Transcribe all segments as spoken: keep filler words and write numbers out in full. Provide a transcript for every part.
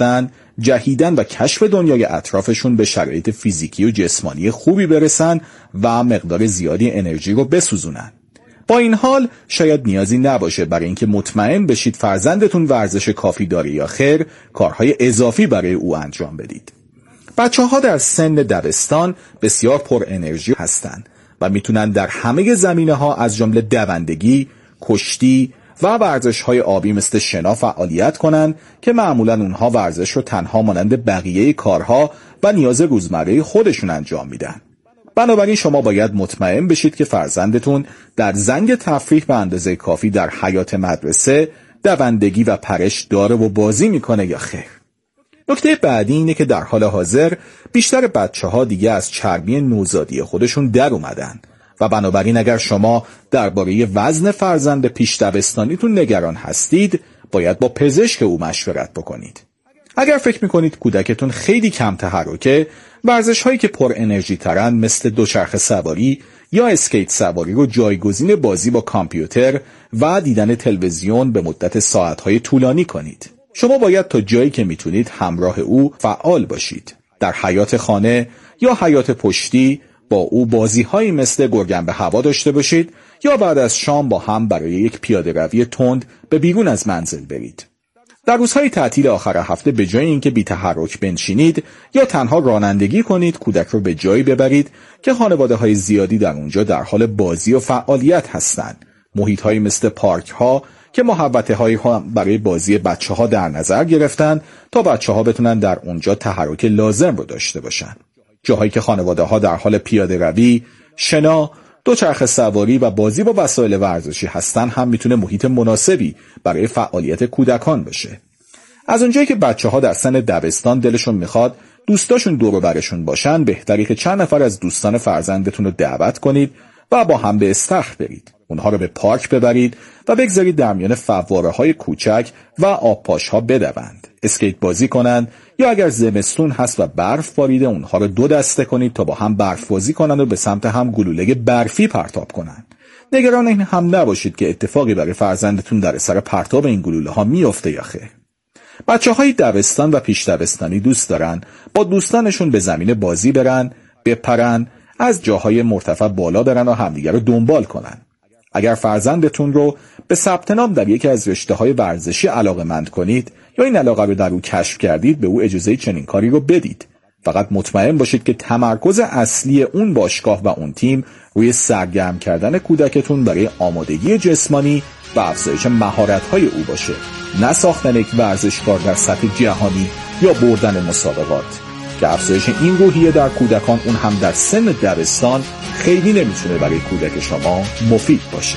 گرفتن، جهیدن و کشف دنیای اطرافشون به شرایط فیزیکی و جسمانی خوبی برسن و مقدار زیادی انرژی رو بسوزونن. با این حال شاید نیازی نباشه برای اینکه مطمئن بشید فرزندتون ورزش کافی داره یا خیر، کارهای اضافی برای او انجام بدید. بچه‌ها در سن دبستان بسیار پر انرژی هستند و میتونن در همه زمینه‌ها از جمله دوندگی، کشتی و ورزش‌های آبی مثل شنا فعالیت کنن که معمولاً اونها ورزش رو تنها مانند بقیه کارها و نیاز روزمره خودشون انجام میدن. بنابراین شما باید مطمئن بشید که فرزندتون در زنگ تفریح به اندازه کافی در حیاط مدرسه دوندگی و پرش داره و بازی میکنه یا خیر. نکته بعدی اینه که در حال حاضر بیشتر بچه‌ها دیگه از چربی نوزادی خودشون در اومدن و بنابراین اگر شما درباره وزن فرزند پیش دبستانیتون نگران هستید، باید با پزشک او مشورت بکنید. اگر فکر میکنید کودکتون خیلی کم تحرکه، ورزش هایی که پر انرژی ترن مثل دوچرخه سواری یا اسکیت سواری رو جایگزین بازی با کامپیوتر و دیدن تلویزیون به مدت ساعتهای طولانی کنید. شما باید تا جایی که میتونید همراه او فعال باشید. در حیاط خانه یا حیاط پشتی با او بازی‌هایی مثل گرگن به هوا داشته باشید یا بعد از شام با هم برای یک پیاده روی تند به بیرون از منزل برید. در روزهای تعطیل آخر هفته به جای اینکه بی تحرک بنشینید یا تنها رانندگی کنید، کودک رو به جایی ببرید که خانواده‌های زیادی در اونجا در حال بازی و فعالیت هستند. محیط‌هایی مثل پارک‌ها که محوطه‌هایی برای بازی بچه‌ها در نظر گرفتن تا بچه‌ها بتونن در اونجا تحرک لازم رو داشته باشن. جاهایی که خانواده‌ها در حال پیاده روی، شنا، دوچرخه سواری و بازی با وسایل ورزشی هستن هم میتونه محیط مناسبی برای فعالیت کودکان باشه. از اونجایی که بچه‌ها در سن دبستان دلشون میخواد دوستاشون دور و برشون باشن، بهتره که چند نفر از دوستان فرزندتون رو دعوت کنید و با هم به استخر برید. اونها رو به پارک ببرید و بگذارید در میان فواره‌های کوچک و آبپاش‌ها بدوند، اسکیت بازی کنند یا اگر زمستون هست و برف باریده اونها رو دو دسته کنید تا با هم برف بازی کنند و به سمت هم گلوله برفی پرتاب کنند. نگران این هم نباشید که اتفاقی برای فرزندتون در اثر پرتاب این گلوله ها میفته یا خیر. بچه‌های دبستان و پیش دبستانی دوست دارن با دوستانشون به زمین بازی برن، بپرن، از جاهای مرتفع بالا برن و همدیگر رو دنبال کنن. اگر فرزندتون رو به ثبت نام در یکی از رشته‌های ورزشی علاقه‌مند کنید یا این علاقه رو در او کشف کردید، به او اجازه چنین کاری رو بدید. فقط مطمئن باشید که تمرکز اصلی اون باشگاه و اون تیم روی سرگرم کردن کودکتون برای آمادگی جسمانی و افزایش مهارت‌های او باشه، نه ساختن یک ورزشکار در سطح جهانی یا بردن مسابقات که افزایش این روحیه در کودکان، اون هم در سن دبستان، خیلی نمیتونه برای کودک شما مفید باشه.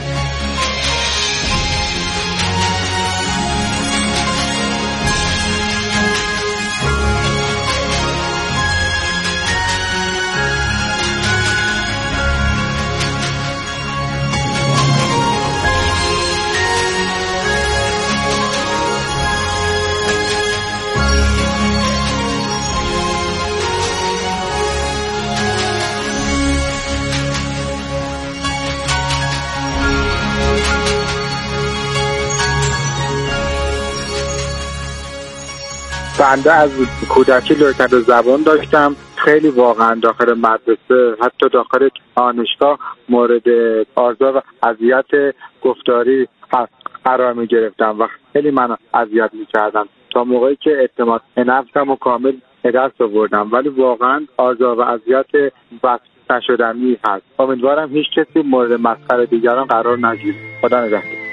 بنده از کودکی لکنت زبان داشتم. خیلی واقعا داخل مدرسه، حتی داخل دانشگاه مورد آزار و اذیت گفتاری قرار می گرفتم و خیلی من اذیت می کردم تا موقعی که اعتماد به نفسم و کامل به دست آوردم، ولی واقعا آزار و اذیت بس نشدنی هست. امیدوارم هیچ کسی مورد مسخره دیگران قرار نگیره. خدا نگهدار.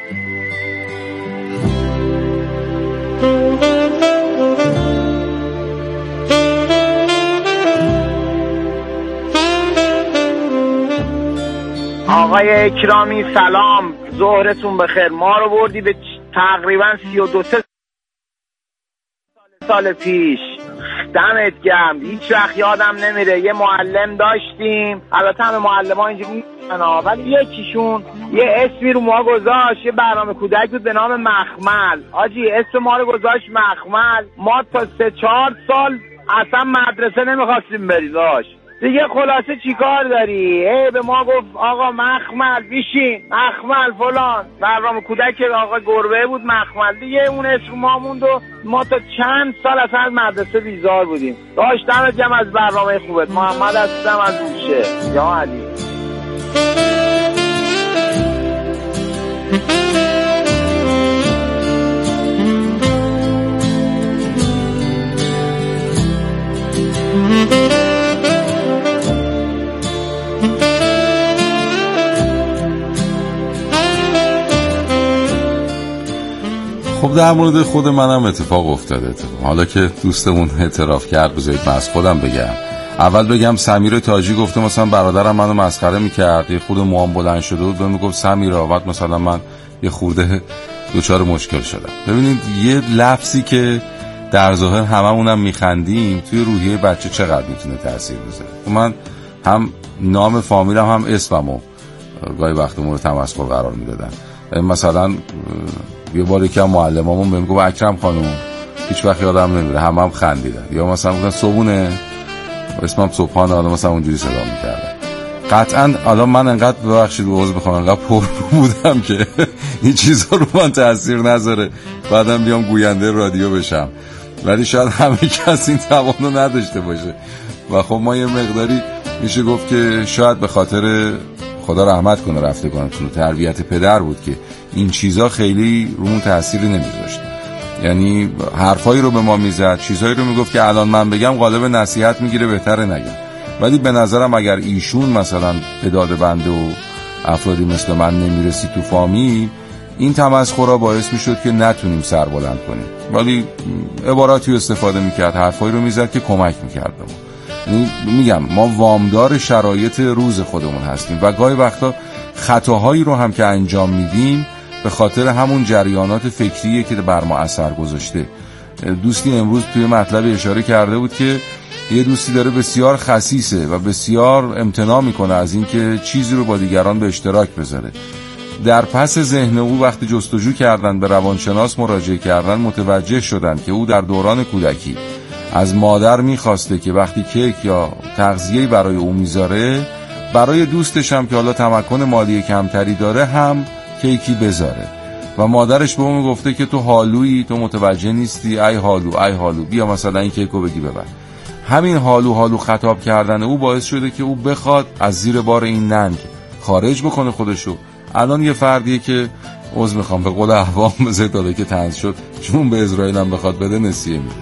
آقای اکرامی سلام، ظهرتون بخیر. ما رو بردی به تقریبا سی و دو سه سال پیش. دمت گرم. هیچ وقت یادم نمیره یه معلم داشتیم، البته همه معلم ها اینجوری نیستن ولی یکیشون یه اسمی رو ما گذاشت، یه برنامه کودک بود به نام مخمل. آجی اسم ما رو گذاشت مخمل. ما تا سه چهار سال اصلا مدرسه نمیخواستیم بریم داشت. دیگه خلاصه چیکار داری؟ ای به ما گفت آقا مخمل بیشین، مخمل فلان، برنامه کودک آقا گربه بود مخمل، دیگه اون اسم ما موند و ما تا چند سال اصلا از مدرسه بیزار بودیم. داشتم جمع از برنامه خوبت. محمد هستم از روشه. یا علی. خب در مورد خود منم اتفاق افتاده. اتفاق. حالا که دوستمون اعتراف کرد بذارید من از خودم بگم. اول بگم سمیر تاجی گفته مثلا برادرم منو مسخره میکرد، یه خود موام بلند شده بود و میگفت سمیر آوات مثلا من یه خورده دوچار مشکل شدم. ببینید یه لفظی که در ظاهر هممونم میخندیم توی روحیه بچه چقدر میتونه تاثیر بذاره. من هم نام فامیلم هم اسممو گاهی وقت مورد تمسخر قرار میدادن. مثلا یه بار یکی از معلمامون بهم گفت اکرم خانم، هیچ وقت یادم نمیره، همم هم خندیدن. یا مثلا گفتن صبحونه، اسمم صبحانه، حالا مثلا اونجوری صدا میکردن. قطعا الان من انقدر ببخشید عذر میخوام انقدر پر بودم که این چیزا رو من تاثیر نذاره، بعدم بیام گوینده رادیو بشم، ولی شاید همه کس این توانو نداشته باشه و خب ما یه مقداری میشه گفت که شاید به خاطر خدا رحمت کنه رفتگانتون تربیت پدر بود که این چیزا خیلی رومون تأثیری نمیذاشت. یعنی حرفایی رو به ما میزد، چیزایی رو میگفت که الان من بگم غالب نصیحت میگیره بهتره نگم، ولی به نظرم اگر ایشون مثلا به داد بنده و افرادی مثل من نمیرسید تو فامیل، این تمسخرها باعث میشد که نتونیم سر بلند کنیم، ولی عباراتی استفاده میکرد، حرفایی رو میزد که کمک میکرد به ما. یعنی میگم ما وامدار شرایط روز خودمون هستیم و گاهی وقتا خطاهایی رو هم که انجام میدیم به خاطر همون جریانات فکریه که بر ما اثر گذاشته. دوستی امروز توی مطلب اشاره کرده بود که یه دوستی داره بسیار خسیسه و بسیار امتناع میکنه از اینکه چیزی رو با دیگران به اشتراک بذاره. در پس ذهن او وقتی جستجو کردن، به روانشناس مراجعه کردن، متوجه شدن که او در دوران کودکی از مادر میخواسته که وقتی کیک یا تغذیه‌ای برای او میذاره، برای دوستش هم که حالا تمکن مالی کمتری داره هم کیکی بذاره و مادرش به اون گفته که تو حالویی، تو متوجه نیستی، ای حالو ای حالو بیا مثلا این کیکو بگی ببر. همین حالو حالو خطاب کردن او باعث شده که او بخواد از زیر بار این ننگ خارج بکنه خودشو. الان یه فردیه که عذر میخوام به قول احوام بذارید داده که طنز شد، چون به اسرائیل هم بخواد بده نسیه میده.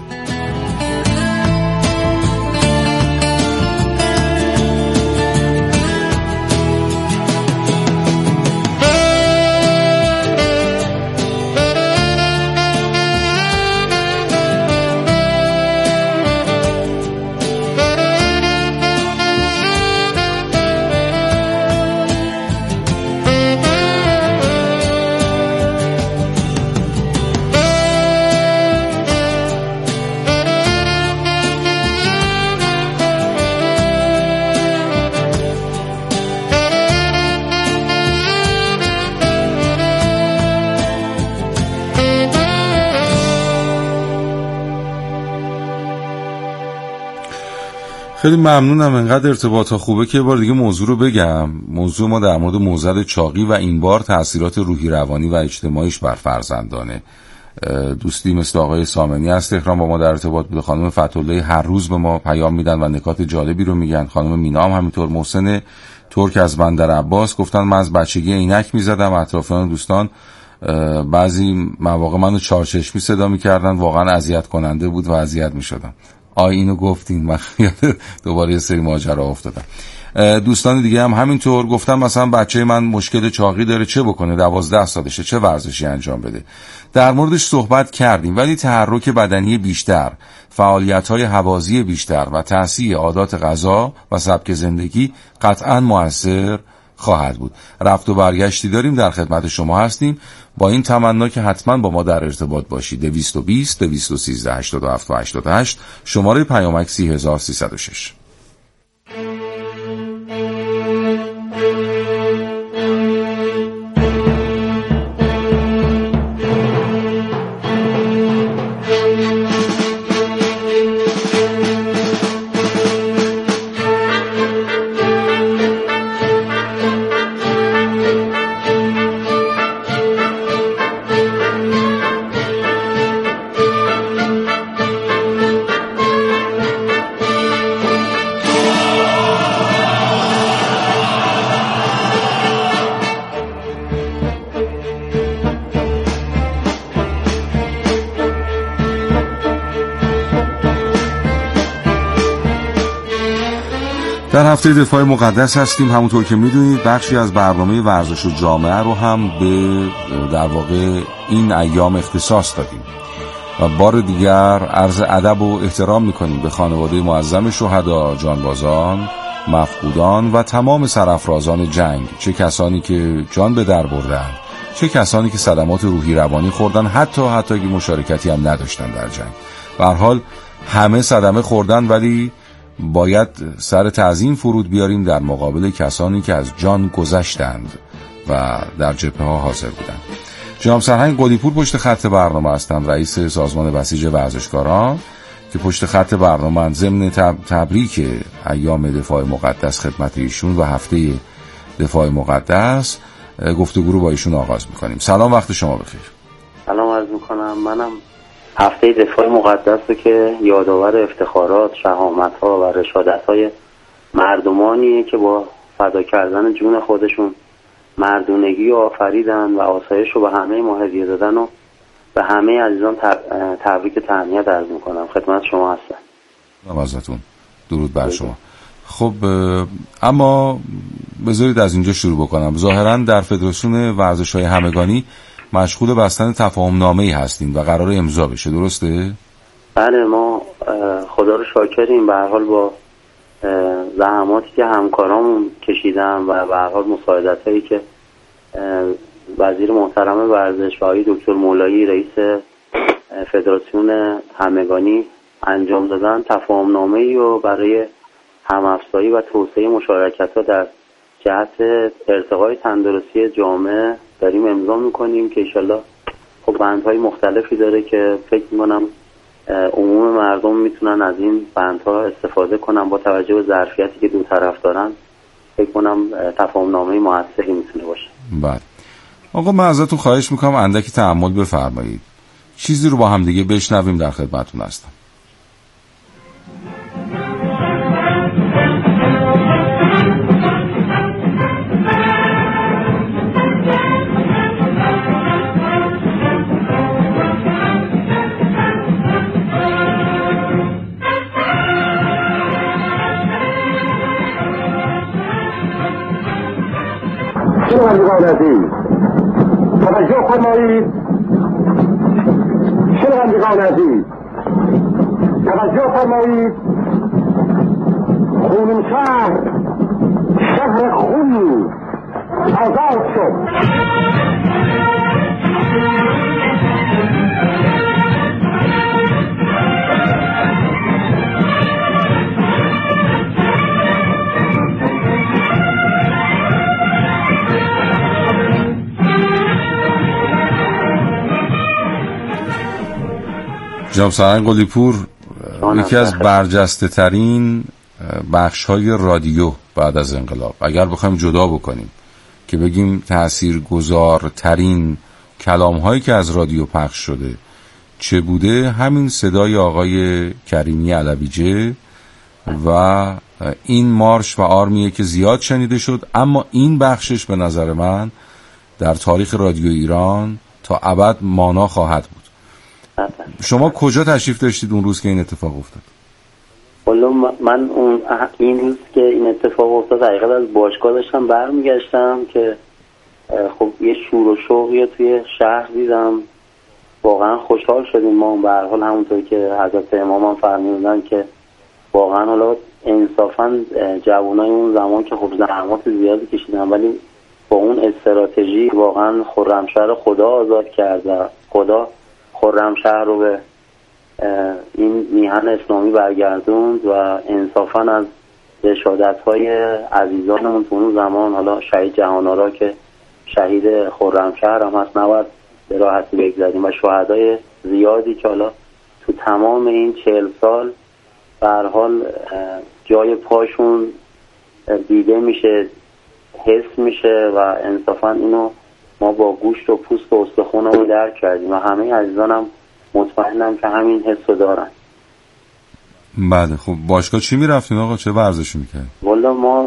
خیلی ممنونم، انقدر ارتباطا خوبه که بار دیگه موضوع رو بگم. موضوع ما در مورد موزل چاقی و این بار تأثیرات روحی روانی و اجتماعیش بر فرزندانه. دوستی مثل آقای سامنی از تهران با ما در ارتباط بوده، خانم فتح‌الله هر روز به ما پیام میدن و نکات جالبی رو میگن، خانم مینا هم همینطور، محسن ترک از بندر عباس گفتن من از بچگی عینک میزدم، اطرافیان دوستان بعضی مواقع منو چارچشمی صدا میکردن، واقعا اذیت کننده بود و اذیت میشدم. آی اینو گفتین من دوباره یه سری ماجرا افتادم. دوستان دیگه هم همینطور گفتن مثلا بچه من مشکل چاقی داره، چه بکنه، دوازده سالشه، چه ورزشی انجام بده. در موردش صحبت کردیم، ولی تحرک بدنی بیشتر، فعالیت‌های هوازی بیشتر و تصحیح عادات غذا و سبک زندگی قطعاً مؤثر خواهد بود. رفت و برگشتی داریم، در خدمت شما هستیم با این تمنا که حتما با ما در ارتباط باشید. دویست و بیست دویست و سیزده هشتاد و هفت و هشتاد و هشت شماره پیامک سی هزار و سیصد و شش. در هفته دفاع مقدس هستیم. همونطور که میدونید بخشی از برنامه ورزش و جامعه رو هم به در واقع این ایام اختصاص دادیم و بار دیگر عرض ادب و احترام میکنیم به خانواده معظم شهدا، جانبازان، مفقودان و تمام سرافرازان جنگ، چه کسانی که جان به در بردن، چه کسانی که صدمات روحی روانی خوردن، حتی حتی اگه مشارکتی هم نداشتن در جنگ. به هر حال همه صدمه خوردن، ولی باید سر تعظیم فرود بیاریم در مقابل کسانی که از جان گذشتند و در جبهه ها حاضر بودند. جناب سرهنگ قلی‌پور پشت خط برنامه هستند، رئیس سازمان بسیج ورزشکاران که پشت خط برنامه. ضمن تبریک ایام دفاع مقدس خدمت ایشون و هفته دفاع مقدس گفتگو رو با ایشون آغاز میکنیم. سلام، وقت شما بخیر. سلام عرض میکنم. منم هفته دفاع مقدس رو که یادآور افتخارات، شهامت‌ها و رشادت‌های مردمانیه که با فدا کردن جون خودشون مردونگی آفریدن و آسایش رو به همه ما هدیه دادن و به همه عزیزان تبریک تهنیت عرض میکنم. خدمت شما هستم. نمازتون درود بر شما. خب اما بذارید از اینجا شروع بکنم. ظاهراً در فدراسیون ورزش‌های همگانی مشغول بستن تفاهم نامه‌ای هستین و قرار امضا بشه، درسته؟ بله، ما خدا رو شاکریم به هر حال با زحماتی که همکارامون کشیدن و به هر حال مساعدتایی که وزیر محترم ورزش و آقای دکتر مولایی رئیس فدراسیون همگانی انجام دادن، تفاهم نامه‌ای رو برای هم‌افزایی و توسعه مشارکت‌ها در جهت ارتقای تندرستی جامعه داریم امضا میکنیم که انشالله خب بندهای مختلفی داره که فکر میکنم عموم مردم میتونن از این بندها استفاده کنن. با توجه به ظرفیتی که دو طرف دارن فکر کنم تفاهم نامه موثقی میتونه باشه. بله آقا، من ازتون خواهش میکنم اندکی تأمل بفرمایید، چیزی رو با هم دیگه بشنویم. در خدمتتون هستم. شنوندگان عزیز توجه فرمایید. شنوندگان عزیز توجه فرمایید. خونین شهر، شهر خونی آزاد شد. جناب سرهنگ قلی‌پور، یکی از برجسته ترین بخش های رادیو بعد از انقلاب، اگر بخوایم جدا بکنیم که بگیم تاثیرگذارترین کلام هایی که از رادیو پخش شده چه بوده، همین صدای آقای کریمی علویجه و این مارش و آرمیه که زیاد شنیده شد، اما این بخشش به نظر من در تاریخ رادیو ایران تا ابد مانا خواهد بود. شما کجا تشریف داشتید اون روز که این اتفاق افتاد؟ والا من اون این روز که این اتفاق افتاد حقیقتا از باشگاه داشتم برمیگشتم که خب یه شور و شوقی توی شهر دیدم. واقعا خوشحال شدیم ما. به هر حال همونطور که حضرت امام هم فرمودن که واقعا حالا انصافا جوانای اون زمان که خب زحمات زیادی کشیدن ولی با اون استراتژی واقعا خرمشهر خدا آزاد کرد. خدا خرمشهر رو به این میهن اسلامی برگردوند و انصافا از رشادت‌های عزیزانمون تو اون زمان، حالا شهید جهان‌آرا که شهید خرمشهر هم هست نباید به راحتی بگذاریم و شهدای زیادی که حالا تو تمام این چهل سال به هر حال جای پاشون دیده میشه، حس میشه و انصافا اینو ما با گوشت و پوست و استخونمون درک کردیم و همه عزیزانم مطمئنم که همین حسو دارن. بله خب باشگاه چی میرفتین آقا؟ چه ورزشی میکرد؟ والا ما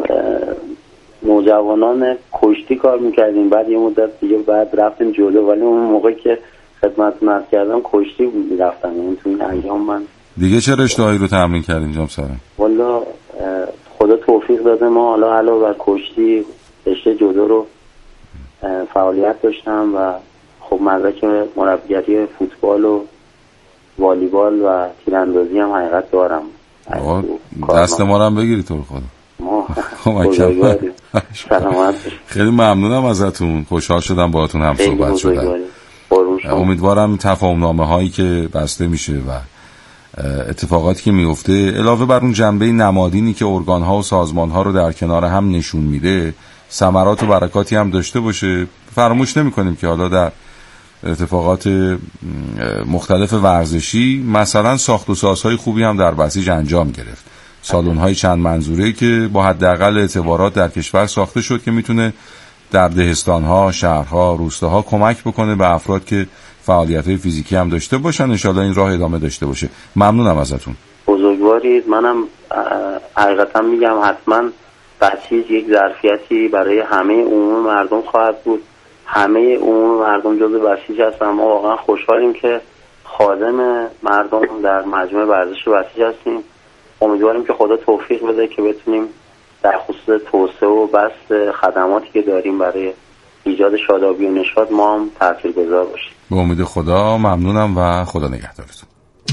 نوجوانان کشتی کار میکردیم، بعد یه مدت دیگه بعد رفتیم جلو، ولی اون موقع که خدمتتون عرض کردم کشتی میرفتم. این تو این ایام من دیگه چه رشته‌هایی رو تمرین کردین جناب سرهنگ؟ والا خدا توفیق توفیق داده ما حالا علاوه بر کشتی رشته جودو رو فعالیت داشتم و خب مدرک مربیگری فوتبال و والیبال و تیراندازی هم حقیقت دارم. دست ما رو هم بگیری تو رو خدا. ما سلامت. خیلی ممنونم ازتون، خوشحال شدم باهاتون هم صحبت شدم. امیدوارم تفاهم‌نامه هایی که بسته میشه و اتفاقاتی که میفته علاوه بر اون جنبه نمادینی که ارگان ها و سازمان ها رو در کنار هم نشون میده ثمرات و برکاتی هم داشته باشه. فراموش نمی کنیم که حالا در اتفاقات مختلف ورزشی مثلا ساخت و سازهای خوبی هم در بسیج انجام گرفت. سالن های چند منظوره‌ای که با حداقل اعتبارات در کشور ساخته شد که میتونه در دهستان ها، شهرها، روستاها کمک بکنه به افراد که فعالیت‌های فیزیکی هم داشته باشن. ان شاءالله این راه ادامه داشته باشه. ممنونم ازتون. بزرگوارید. منم حقیقتا میگم حتما بسیج یک ظرفیتی برای همه عموم مردم خواهد بود. همه عموم مردم جزو بسیج هستن. ما واقعا خوشحالیم که خادم مردم در مجموعه ورزش بسیج هستیم. امیدواریم که خدا توفیق بده که بتونیم در خصوص توسعه و بسط خدماتی که داریم برای ایجاد شادابی و نشاط ما هم تاثیرگذار باشیم. به امید خدا. ممنونم و خدا نگهدارتون.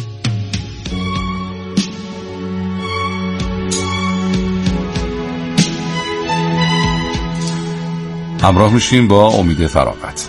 همراه میشیم با امید فراغت.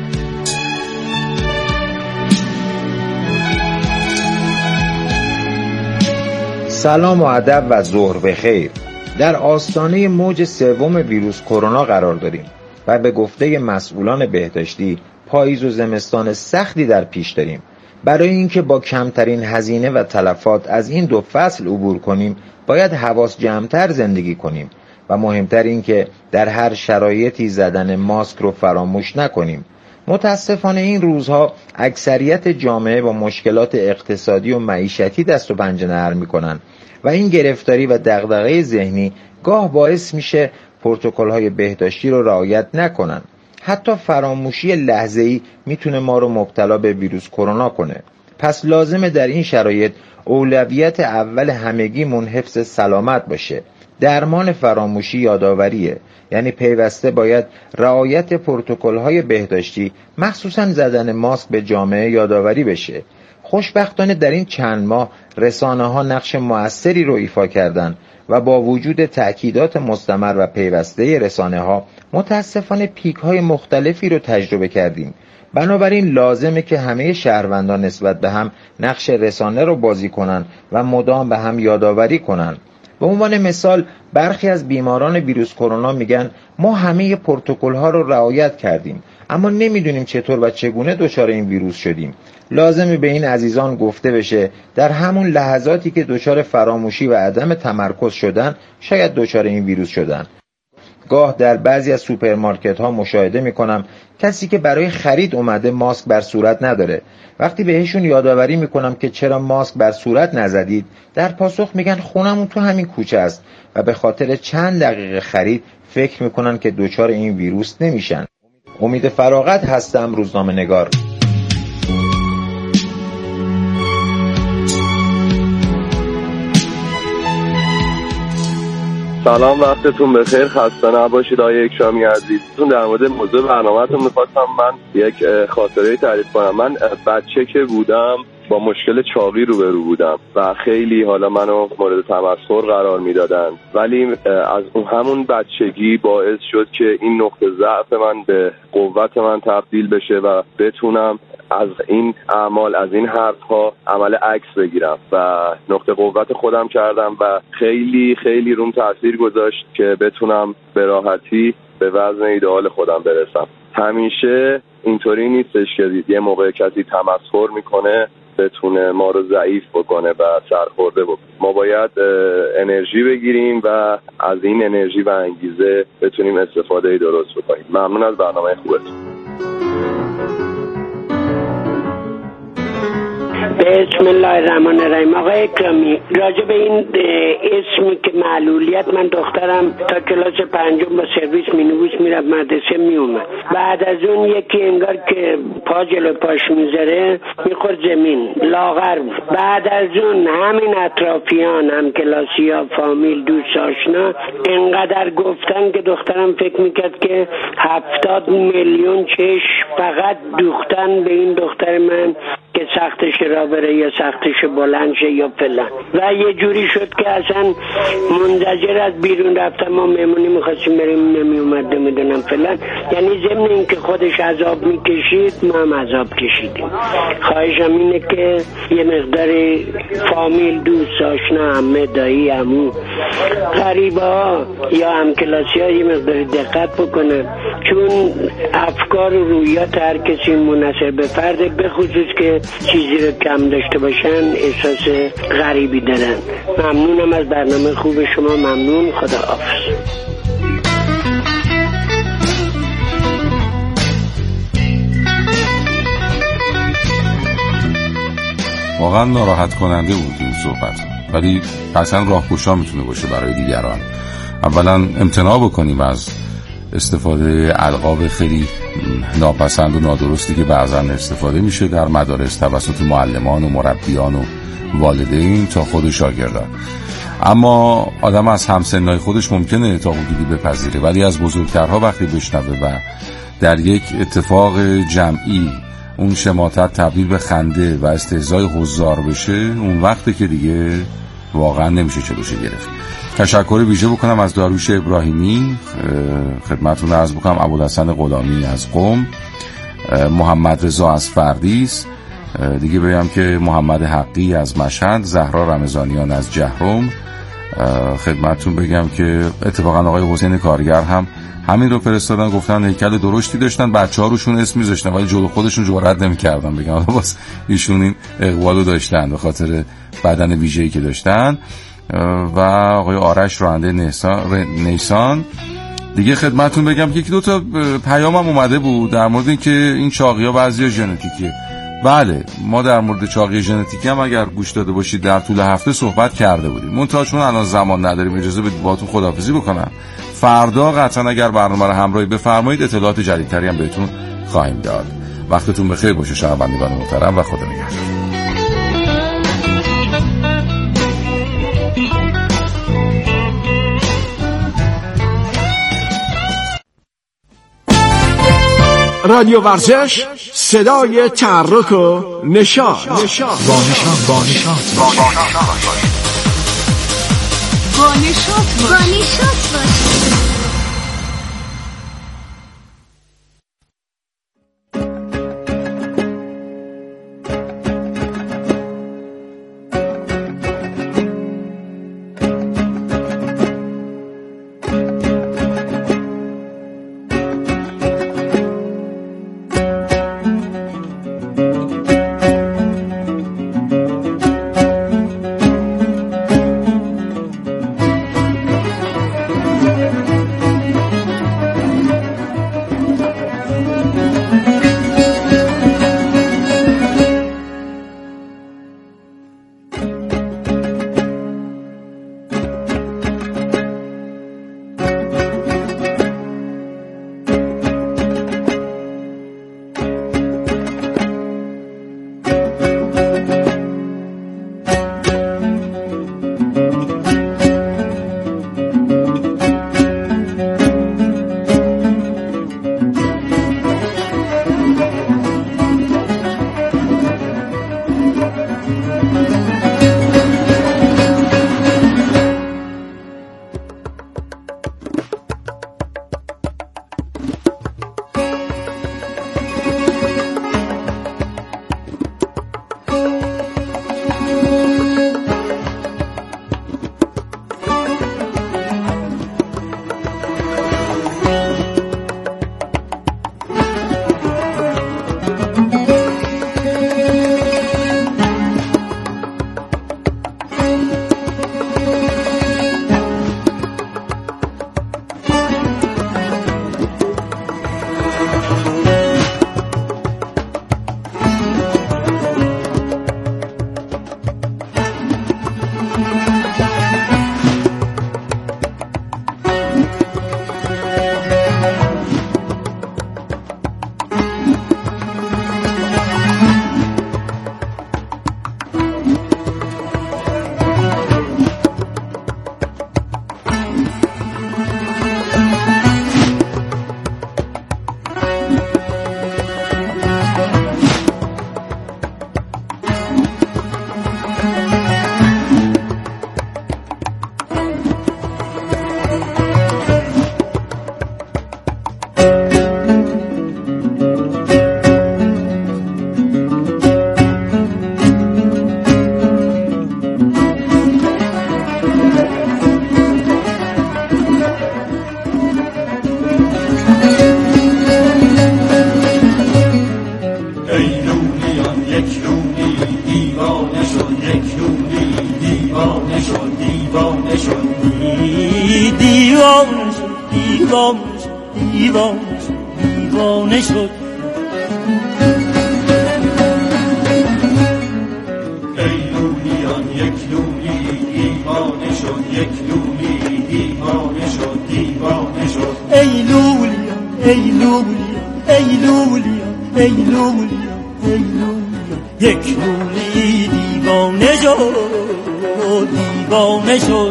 سلام و ادب و ظهر بخیر. در آستانه موج سوم ویروس کرونا قرار داریم و به گفته مسئولان بهداشتی پاییز و زمستان سختی در پیش داریم. برای اینکه با کمترین هزینه و تلفات از این دو فصل عبور کنیم باید حواس جمع‌تر زندگی کنیم و مهمتر این که در هر شرایطی زدن ماسک رو فراموش نکنیم. متاسفانه این روزها اکثریت جامعه با مشکلات اقتصادی و معیشتی دست و پنجه نرم میکنن و این گرفتاری و دغدغه ذهنی گاه باعث میشه پروتکل‌های بهداشتی رو رعایت نکنن. حتی فراموشی لحظه‌ای میتونه ما رو مبتلا به ویروس کرونا کنه. پس لازمه در این شرایط اولویت اول همگیمون حفظ سلامت باشه. درمان فراموشی یادآوریه، یعنی پیوسته باید رعایت پروتکل‌های بهداشتی مخصوصاً زدن ماسک به جامعه یادآوری بشه. خوشبختانه در این چند ماه رسانه‌ها نقش مؤثری رو ایفا کردن و با وجود تأکیدات مستمر و پیوسته رسانه‌ها متاسفانه پیک‌های مختلفی رو تجربه کردیم. بنابراین لازمه که همه شهروندان نسبت به هم نقش رسانه رو بازی کنن و مدام به هم یادآوری کنن. به عنوان مثال برخی از بیماران ویروس کرونا میگن ما همه پروتکل‌ها رو رعایت کردیم اما نمیدونیم چطور و چگونه دچار این ویروس شدیم. لازمه به این عزیزان گفته بشه در همون لحظاتی که دچار فراموشی و عدم تمرکز شدن شاید دچار این ویروس شدن. گاه در بعضی از سوپرمارکت ها مشاهده میکنم کسی که برای خرید اومده ماسک بر صورت نداره. وقتی بهشون یادآوری میکنم که چرا ماسک بر صورت نزدید، در پاسخ میگن خونمون تو همین کوچه است و به خاطر چند دقیقه خرید فکر میکنن که دچار این ویروس نمیشن. امید فراغت هستم، روزنامه نگار. سلام، وقتتون بخیر، خسته نباشید آقای اکرامی عزیزتون. در مورد موضوع برنامه‌تون می‌خواستم من یک خاطره تعریف کنم. من بچه که بودم با مشکل چاقی روبرو بودم و خیلی حالا منو مورد تمسخر قرار میدادن، ولی از اون همون بچگی باعث شد که این نقطه ضعف من به قوت من تبدیل بشه و بتونم از این اعمال، از این حرفها عمل عکس بگیرم و نقطه قوت خودم کردم و خیلی خیلی روم تاثیر گذاشت که بتونم به راحتی به وزن ایدئال خودم برسم. همیشه اینطوری نیستش که یه موقع کسی تمسخر میکنه بتونه ما رو ضعیف بکنه و سرخورده بکنه. ما باید انرژی بگیریم و از این انرژی و انگیزه بتونیم استفاده درست بکنیم. ممنون از برنامه خوبتون. بسم الله الرحمن الرحیم. آقای اکرامی، راجع به این اسمی که معلولیت، من دخترم تا کلاس پنجم با سرویس مینیبوس میرفت مدرسه میومد، بعد از اون یکی انگار که پا جلو پاش میذاره میخورد زمین، لاغر بود. بعد از اون همین اطرافیان، هم کلاسی ها، فامیل، دوست، آشنا انقدر گفتن که دخترم فکر میکرد که هفتاد میلیون چش فقط دوختن به این دختر من که سختش را بره یا سختش بلند شه یا فلان، و یه جوری شد که اصلا منزجر از بیرون رفتم، ما مهمونی میخواستیم بریم نمی اومد نمیدونم فلان. یعنی ضمن این که خودش عذاب میکشید ما هم عذاب کشیدیم. خواهشم اینه که یه مقدار فامیل، دوست، آشنا، عمه، دایی، عمو، غریبه ها یا همکلاسی ها یه مقدار دقت بکنن، چون افکار و رویات هر کسی منحصر به فرد، به خصوص که چیزی رو کم داشته باشن احساس غریبی دارن. ممنونم از برنامه خوب شما، ممنون، خدا حافظ. واقعا ناراحت کننده بود این صحبت، ولی قطعا راهگشا میتونه باشه برای دیگران. اولا امتناع بکنیم از استفاده القاب خیلی ناپسند و نادرستی که بعضا استفاده میشه در مدارس توسط معلمان و مربیان و والدین تا خود شاگردان. اما آدم از همسنای خودش ممکنه تا حدودی بپذیره، ولی از بزرگترها وقتی بشنوه و در یک اتفاق جمعی اون شماتت تبدیل به خنده و استهزای حضار بشه، اون وقته که دیگه واقعا نمیشه جلوش گرفت. تشکر ویژه بکنم از داریوش ابراهیمی، خدمتتون عرض بکنم ابوالحسن غلامی از قم، محمد رضا از فردیس، دیگه بگم که محمد حقی از مشهد، زهرا رمضانیان از جهرم. خدمتتون بگم که اتفاقا آقای حسین کارگر هم همین رو فرستادن، گفتن هیکل درشتی داشتن، بچه‌ها روشون اسم می‌ذاشتن ولی جلو خودشون جرئت نمی‌کردن بگن، واسه ایشون این اقبالو داشتن به خاطر بدن ویژه‌ای که داشتن. و آقای آرش راننده نیسان دیگه خدمتتون بگم که یکی دو تا پیامم اومده بود در مورد اینکه این چاقی‌ها بعضی ژنتیکیه. بله، ما در مورد چاقی ژنتیکی هم اگر گوش داده باشید در طول هفته صحبت کرده بودیم، منتها چون الان زمان نداریم اجازه بدید باهاتون خداحافظی بکنم. فردا قطعا اگر برنامه رو همراهی بفرمایید اطلاعات جدیدتری هم بهتون خواهیم داد. وقتتون بخیر باشه شنوندگان محترم و خدا نگهدار. رادیو ورزش، صدای تحرک و نشاط. با نشاط با نشاط با نشاط با نشاط باش. دیوانه شد دیوانه شد دیوانه شد دیوانه شد دیوانه شد دیوانه شد ای لولیان یک لولی دیوانه شد یک لولی دیوانه شد دیوانه شد ای لولیان ای لولیان ای لولیان ای لولیان ای لولیان یک لولی دیوانه شد دیوانه شد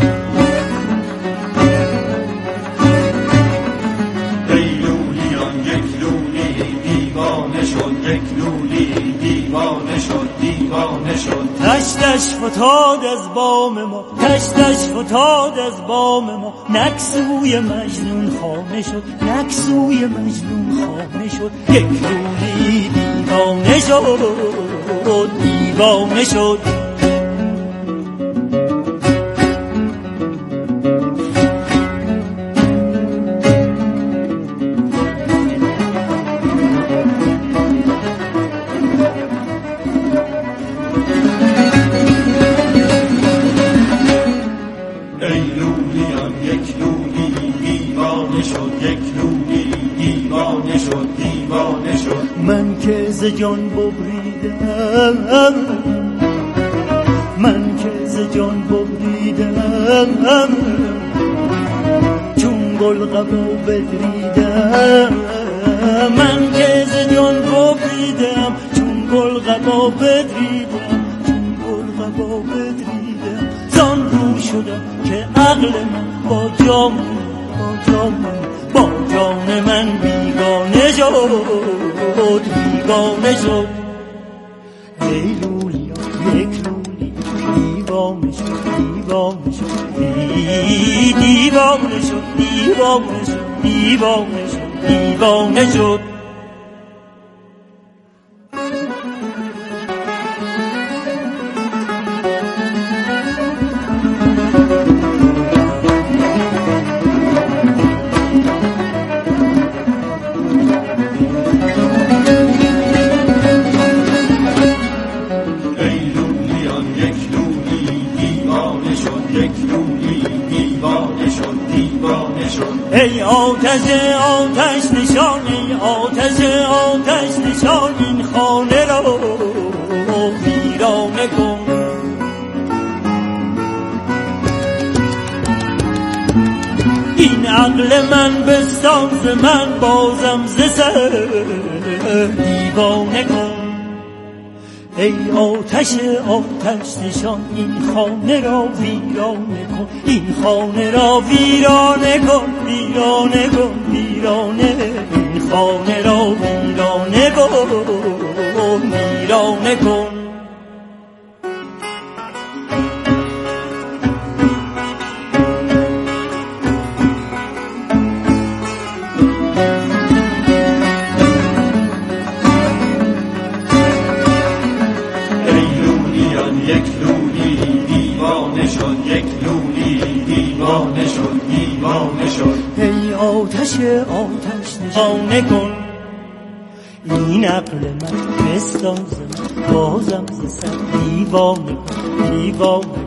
ای لولیان یک لولی دیوانه شد یک لولی دیوانه شد دیوانه شد تشتش فتاد از بام ما تشتش فتاد از بام ما نکسوی مجنون خانه شد نکسوی مجنون خانه شد یک لولی دیوانه شد دیوانه شد من که ز جان ببریدم من که ز جان ببریدم چون گل قبا بدریدم من که ز جان ببریدم چون گل قبا بدریدم چون گل قبا بدریدم زان رو شدم که عقل من با جان با جان با جان من بیگانه شد بیگانه شد ای لولیا یک لولی دیوانه شد دیوانه شد دیوانه شد دیوانه شد دیوانه شد دیوانه شد ای آتش آتش نشان ای آتش آتش نشان این خانه را ویرانه کن این عقل من بستان ز من بازم ز سر دیوانه کن ای آتش آتش نشان این خانه را ویرانه کن این خانه را ویرانه کن ویرانه کن ویرانه این خانه را ویرانه کن ویرانه کن یک لولی دیوانه شد یک لولی دیوانه شد دیوانه شد ای آتش آتش نشانه کن این عقل من بستان ز من بازم ز سر دیوانه کن دیوانه